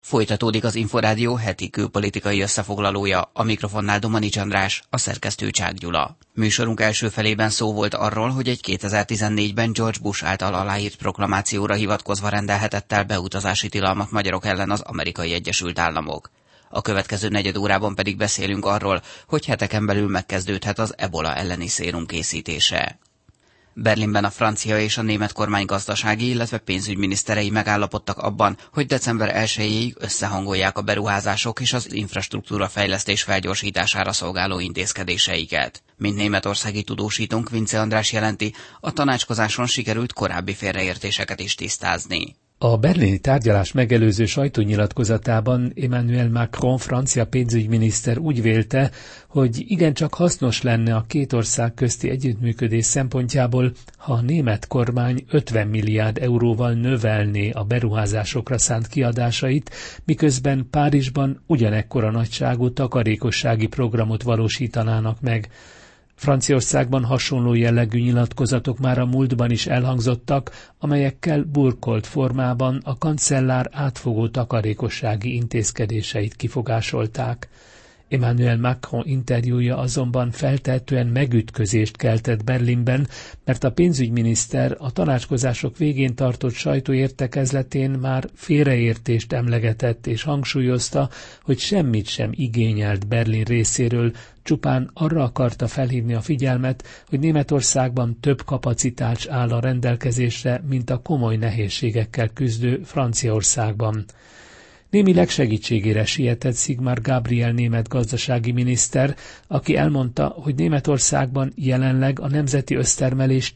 Folytatódik az Inforádió heti külpolitikai összefoglalója, a mikrofonnál Domanics András, a szerkesztő Csák Gyula. Műsorunk első felében szó volt arról, hogy egy 2014-ben George Bush által aláírt proklamációra hivatkozva rendelhetett el beutazási tilalmat magyarok ellen az Amerikai Egyesült Államok. A következő negyed órában pedig beszélünk arról, hogy heteken belül megkezdődhet az ebola elleni szérum készítése. Berlinben a francia és a német kormány gazdasági, illetve pénzügyminiszterei megállapodtak abban, hogy december 1-ig összehangolják a beruházások és az infrastruktúra fejlesztés felgyorsítására szolgáló intézkedéseiket. Mint németországi tudósítónk Vince András jelenti, a tanácskozáson sikerült korábbi félreértéseket is tisztázni. A berlini tárgyalás megelőző sajtónyilatkozatában Emmanuel Macron francia pénzügyminiszter úgy vélte, hogy igencsak hasznos lenne a két ország közti együttműködés szempontjából, ha a német kormány 50 milliárd euróval növelné a beruházásokra szánt kiadásait, miközben Párizsban ugyanekkora nagyságú takarékossági programot valósítanának meg. Franciaországban hasonló jellegű nyilatkozatok már a múltban is elhangzottak, amelyekkel burkolt formában a kancellár átfogó takarékossági intézkedéseit kifogásolták. Emmanuel Macron interjúja azonban feltehetően megütközést keltett Berlinben, mert a pénzügyminiszter a tanácskozások végén tartott sajtóértekezletén már félreértést emlegetett és hangsúlyozta, hogy semmit sem igényelt Berlin részéről, csupán arra akarta felhívni a figyelmet, hogy Németországban több kapacitás áll a rendelkezésre, mint a komoly nehézségekkel küzdő Franciaországban. Némileg segítségére sietett Sigmar Gabriel német gazdasági miniszter, aki elmondta, hogy Németországban jelenleg a nemzeti össztermelés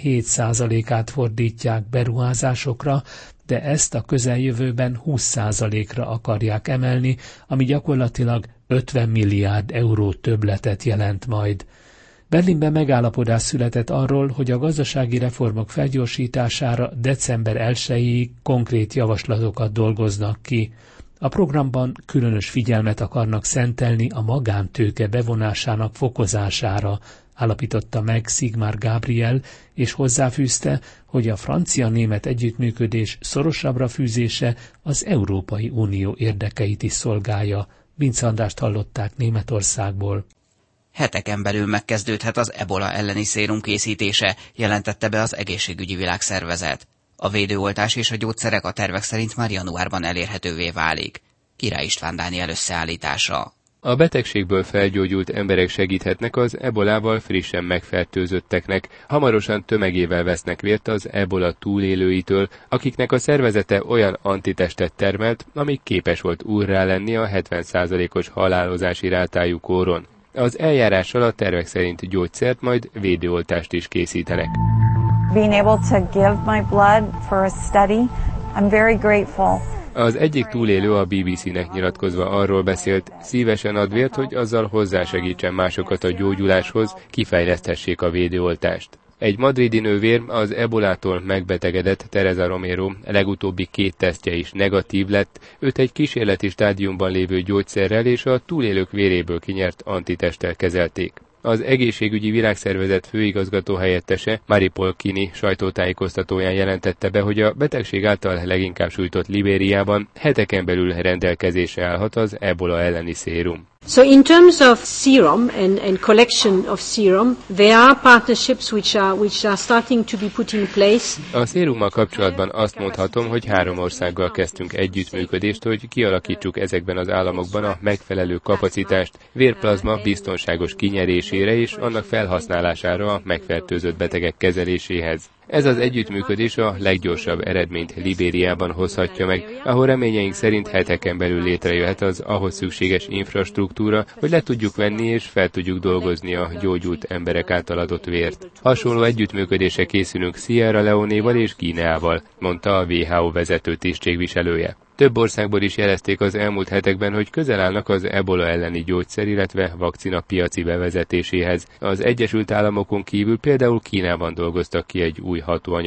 17%-át fordítják beruházásokra, de ezt a közeljövőben 20%-ra akarják emelni, ami gyakorlatilag 50 milliárd euró többletet jelent majd. Berlinben megállapodás született arról, hogy a gazdasági reformok felgyorsítására december 1-ig konkrét javaslatokat dolgoznak ki. A programban különös figyelmet akarnak szentelni a magántőke bevonásának fokozására, állapította meg Sigmar Gabriel, és hozzáfűzte, hogy a francia-német együttműködés szorosabbra fűzése az Európai Unió érdekeit is szolgálja. Vince Andrást hallották Németországból. Heteken belül megkezdődhet az ebola elleni szérum készítése, jelentette be az Egészségügyi Világszervezet. A védőoltás és a gyógyszerek a tervek szerint már januárban elérhetővé válik. Király István Dániel összeállítása. A betegségből felgyógyult emberek segíthetnek az ebolával frissen megfertőzötteknek, hamarosan tömegével vesznek vért az ebola túlélőitől, akiknek a szervezete olyan antitestet termelt, ami képes volt úrrá lenni a 70%-os halálozási rátájú kóron. Az eljárással a tervek szerint gyógyszert, majd védőoltást is készítenek. Being able to give my blood for a study, I'm very grateful. Az egyik túlélő a BBC-nek nyilatkozva arról beszélt, szívesen ad vért, hogy azzal hozzásegítsen másokat a gyógyuláshoz, kifejleszthessék a védőoltást. Egy madridi nővér, az ebolától megbetegedett Teresa Romero legutóbbi 2 tesztje is negatív lett, őt egy kísérleti stádiumban lévő gyógyszerrel és a túlélők véréből kinyert antitesttel kezelték. Az Egészségügyi Világszervezet főigazgató helyettese Maripol Kini sajtótájékoztatóján jelentette be, hogy a betegség által leginkább sújtott Libériában heteken belül rendelkezésre állhat az ebola elleni szérum. So in terms of serum and collection of serum, there are partnerships which are starting to be put in place. A szérummal kapcsolatban azt mondhatom, hogy 3 országgal kezdtünk együttműködést, hogy kialakítsuk ezekben az államokban a megfelelő kapacitást vérplazma biztonságos kinyerésére és annak felhasználására a megfertőzött betegek kezeléséhez. Ez az együttműködés a leggyorsabb eredményt Libériában hozhatja meg, ahol reményeink szerint heteken belül létrejöhet az ahhoz szükséges infrastruktúra, hogy le tudjuk venni és fel tudjuk dolgozni a gyógyult emberek által adott vért. Hasonló együttműködésre készülünk Sierra Leonéval és Guineával, mondta a WHO vezető tisztségviselője. Több országból is jelezték az elmúlt hetekben, hogy közel állnak az ebola elleni gyógyszer, illetve vakcina piaci bevezetéséhez. Az Egyesült Államokon kívül például Kínában dolgoztak ki egy új hatóanyagot.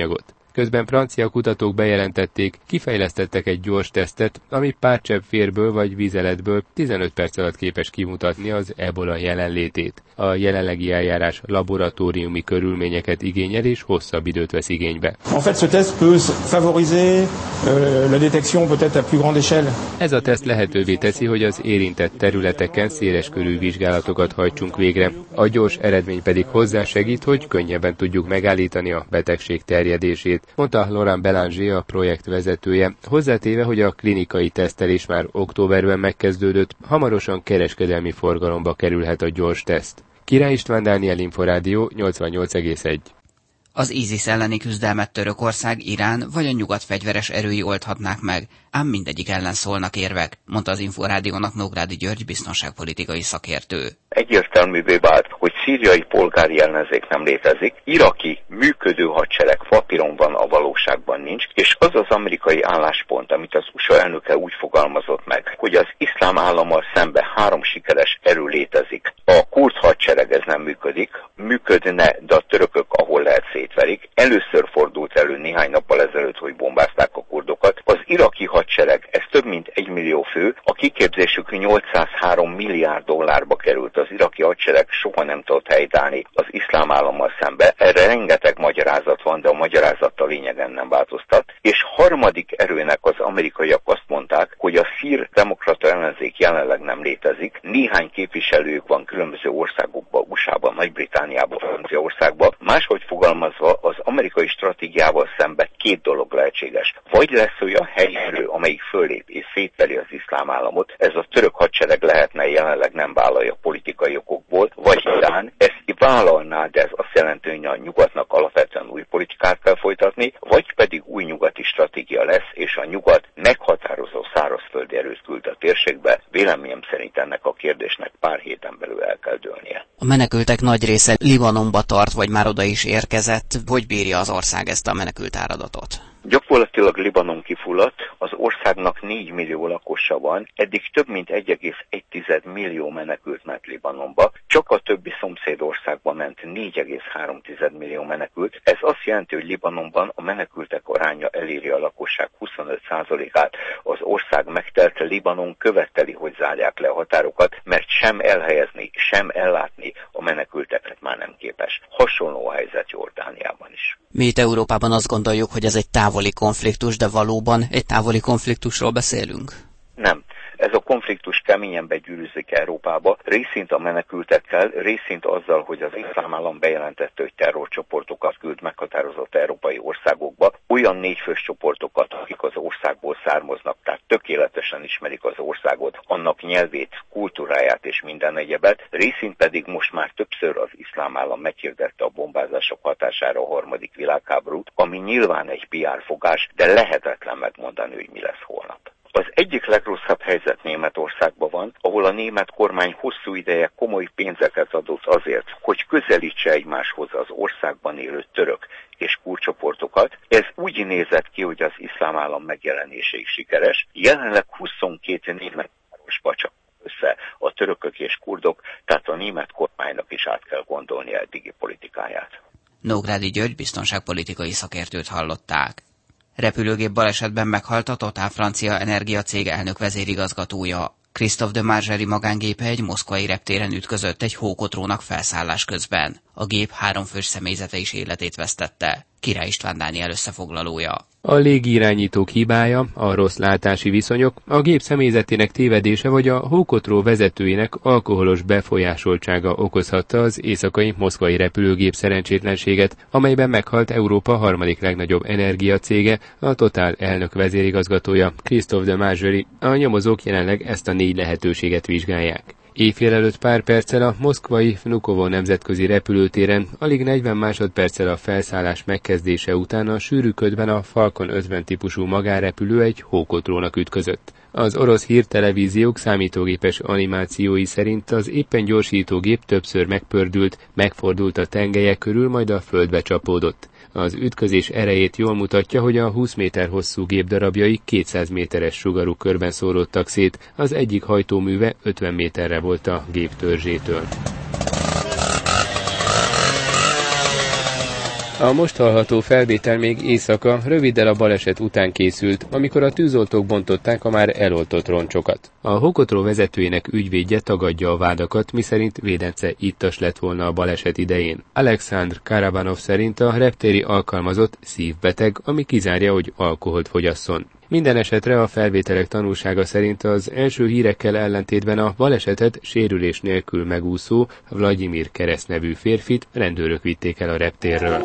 Közben francia kutatók bejelentették, kifejlesztettek egy gyors tesztet, ami pár csepp vérből vagy vízeletből 15 perc alatt képes kimutatni az ebola jelenlétét. A jelenlegi eljárás laboratóriumi körülményeket igényel és hosszabb időt vesz igénybe. En fait, ce test peut favoriser la détection peut-être à plus grande échelle. Ez a teszt lehetővé teszi, hogy az érintett területeken széleskörű vizsgálatokat hajtsunk végre. A gyors eredmény pedig hozzásegít, hogy könnyebben tudjuk megállítani a betegség terjedését, mondta Laurent Bélanger, a projekt vezetője, hozzátéve, hogy a klinikai tesztelés már októberben megkezdődött, hamarosan kereskedelmi forgalomba kerülhet a gyors teszt. Király István, Dániel, Inforádió, 88,1. Az ISIS elleni küzdelmet Törökország, Irán vagy a nyugat fegyveres erői oldhatnák meg, ám mindegyik ellen szólnak érvek, mondta az Inforádiónak Nógrádi György biztonságpolitikai szakértő. Egyértelművé vált, hogy szíriai polgári ellenzék nem létezik, iraki működő hadsereg papíron van, a valóságban nincs, és az az amerikai álláspont, amit az USA elnöke úgy fogalmazott meg, hogy az iszlám állammal szemben 3 sikeres erő létezik. A kurd hadsereg ez nem működik, működne, de a törökök, ahol lehet, szétverik. Először fordult elő néhány nappal ezelőtt, hogy bombázták a kurdokat. Az iraki hadsereg, ez több mint 1 millió fő, a kiképzésük 803 milliárd dollárba került. Az iraki hadsereg soha nem tudott helytállni az iszlám állammal szembe. Erre rengeteg magyarázat van, de a magyarázat a lényegen nem változtat. És harmadik erőnek az amerikaiak azt mondták, hogy a szír demokrata ellenzék jelenleg nem létezik. Néhány képviselőjük van különböző országokban, USA-ban, Nagy-Britániában, Franciaországban. Máshogy fogalmazva, az amerikai stratégiával szemben 2 dolog lehetséges. Vagy lesz olyan helyerő, amelyik fölép és szétveri az iszlám államot, ez a török hadsereg lehetne, jelenleg nem vállalja politikai okokból, vagy Irán ezt vállalná, de ez azt jelenti, hogy a nyugatnak alapvetően új politikát kell folytatni, vagy pedig új nyugati stratégia lesz, és a nyugat meghatározó szárazföldi erőt küld a térségbe. Véleményem szerint ennek a kérdésnek pár héten belül el kell dőlnie. A menekültek nagy része Libanonba tart, vagy már oda is érkezett. Hogy bírja az ország ezt a menekült áradatot? Gyakorlatilag Libanon kifulladt, az országnak 4 millió lakosa van, eddig több mint 1,1 millió menekült ment Libanonba, csak a többi szomszédországba ment 4,3 millió menekült. Ez azt jelenti, hogy Libanonban a menekültek aránya eléri a lakosság 25%-át, az ország megtelt, Libanon követeli, hogy zárják le a határokat, mert sem elhelyezni, sem ellátni a menekülteket már nem képes. Hasonló a helyzet Jordániában is. Mi itt Európában azt gondoljuk, hogy ez egy távoli konfliktus, de valóban egy távoli konfliktusról beszélünk? Nem. Ez a konfliktus keményen begyűrűzik Európába, részint a menekültekkel, részint azzal, hogy az iszlám állam bejelentette, hogy terrorcsoportokat küld meghatározott európai országokba, olyan 4 fős csoportokat, akik az országból származnak, tehát tökéletesen ismerik az országot, annak nyelvét, kultúráját és minden egyebet, részint pedig most már többször az iszlám állam meghirdette a bombázások hatására a 3. világháborút, ami nyilván egy PR fogás, de lehetetlen megmondani, hogy mi lesz holnap. Az egyik legrosszabb helyzet Németországban van, ahol a német kormány hosszú ideje komoly pénzeket adott azért, hogy közelítse egymáshoz az országban élő török és kurd csoportokat. Ez úgy nézett ki, hogy az iszlám állam megjelenéséig sikeres. Jelenleg 22 német városba csak össze a törökök és kurdok, tehát a német kormánynak is át kell gondolni eddigi politikáját. Nógrádi György biztonságpolitikai szakértőt hallották. Repülőgép balesetben meghalt a Total francia energiacég elnök vezérigazgatója. Christophe de Margerie magángépe egy moszkvai reptéren ütközött egy hókotrónak felszállás közben. A gép 3 fős személyzete is életét vesztette. Király István, Dániel összefoglalója. A légirányítók hibája, a rossz látási viszonyok, a gép személyzetének tévedése vagy a hókotró vezetőjének alkoholos befolyásoltsága okozhatta az éjszakai moszkvai repülőgép szerencsétlenséget, amelyben meghalt Európa harmadik legnagyobb energiacége, a Total elnök vezérigazgatója, Christophe de Margerie. A nyomozók jelenleg ezt a 4 lehetőséget vizsgálják. Éjfél előtt pár perccel a moszkvai Vnukovo nemzetközi repülőtéren, alig 40 másodperccel a felszállás megkezdése után a sűrű ködben a Falcon 50 típusú magánrepülő egy hókotrónak ütközött. Az orosz hírtelevíziók számítógépes animációi szerint az éppen gyorsító gép többször megpördült, megfordult a tengelye körül, majd a földbe csapódott. Az ütközés erejét jól mutatja, hogy a 20 méter hosszú gép darabjai 200 méteres sugarú körben szóródtak szét, az egyik hajtóműve 50 méterre volt a gép törzsétől. A most hallható felvétel még éjszaka, röviddel a baleset után készült, amikor a tűzoltók bontották a már eloltott roncsokat. A Hokotró vezetőjének ügyvédje tagadja a vádakat, miszerint Védence ittas lett volna a baleset idején. Alexandr Karabanov szerint a reptéri alkalmazott szívbeteg, ami kizárja, hogy alkoholt fogyasszon. Minden esetre a felvételek tanúsága szerint az első hírekkel ellentétben a balesetet sérülés nélkül megúszó Vladimir Kereszt nevű férfit rendőrök vitték el a reptérről.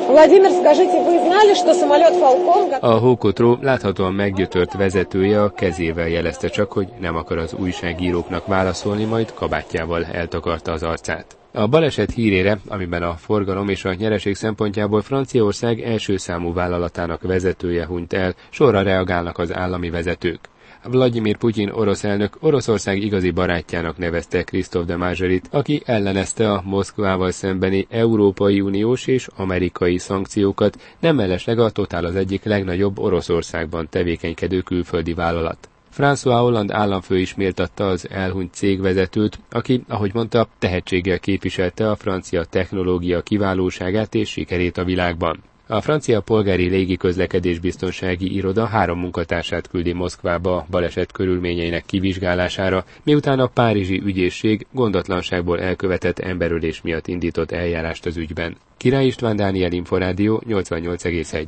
A Hokotró láthatóan meggyötört vezetője a kezével jelezte csak, hogy nem akar az újságíróknak válaszolni, majd kabátjával eltakarta az arcát. A baleset hírére, amiben a forgalom és a nyereség szempontjából Franciaország első számú vállalatának vezetője hunyt el, sorra reagálnak az állami vezetők. Vladimir Putyin orosz elnök Oroszország igazi barátjának nevezte Christophe de Margerit, aki ellenezte a Moszkvával szembeni Európai Uniós és amerikai szankciókat, nem mellesleg a Total az egyik legnagyobb Oroszországban tevékenykedő külföldi vállalat. François Hollande államfő is méltatta az elhunyt cégvezetőt, aki, ahogy mondta, tehetséggel képviselte a francia technológia kiválóságát és sikerét a világban. A francia polgári légiközlekedés biztonsági iroda 3 munkatársát küldi Moszkvába a baleset körülményeinek kivizsgálására, miután a párizsi ügyészség gondatlanságból elkövetett emberölés miatt indított eljárást az ügyben. Király István, Dániel Inforádió, 88,1.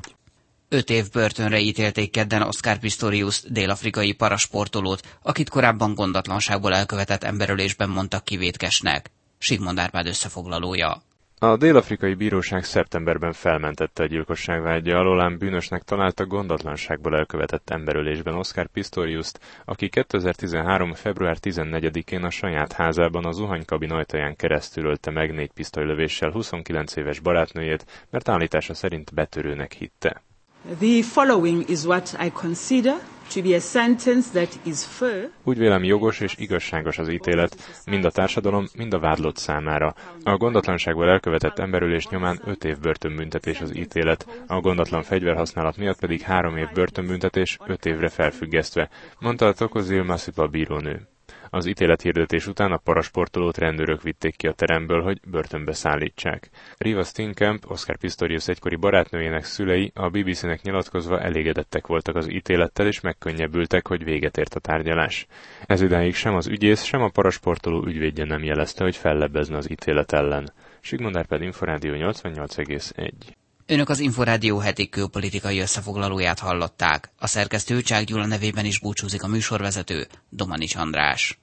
5 év börtönre ítélték kedden Oscar Pistorius dél-afrikai parasportolót, akit korábban gondatlanságból elkövetett emberölésben mondtak ki vétkesnek. Sigmond Árpád összefoglalója. A dél-afrikai bíróság szeptemberben felmentette a gyilkosság vádja alól, ám bűnösnek találta gondatlanságból elkövetett emberölésben Oscar Pistoriust, aki 2013. február 14-én a saját házában a zuhanykabin ajtaján keresztül ölte meg 4 pisztolylövéssel 29 éves barátnőjét, mert állítása szerint betörőnek hitte. The following is what I consider to be a sentence that is fair. Úgy vélem, jogos és igazságos az ítélet, mind a társadalom, mind a vádlott számára. A gondatlanságból elkövetett emberölés nyomán 5 év börtönbüntetés az ítélet, a gondatlan fegyverhasználat miatt pedig 3 év börtönbüntetés 5 évre felfüggesztve, mondta a Tokozil Masipa bírónő. Az ítélethirdetés után a parasportolót rendőrök vitték ki a teremből, hogy börtönbe szállítsák. Riva Steenkamp, Oscar Pistorius egykori barátnőjének szülei a BBC-nek nyilatkozva elégedettek voltak az ítélettel, és megkönnyebbültek, hogy véget ért a tárgyalás. Ezidáig sem az ügyész, sem a parasportoló ügyvédje nem jelezte, hogy fellebbezne az ítélet ellen. Sigmond Árpád, Inforádió, 88,1. Önök az Inforádió heti külpolitikai összefoglalóját hallották. A szerkesztő Csák Gyula nevében is búcsúzik a műsorvezető, Domanics András.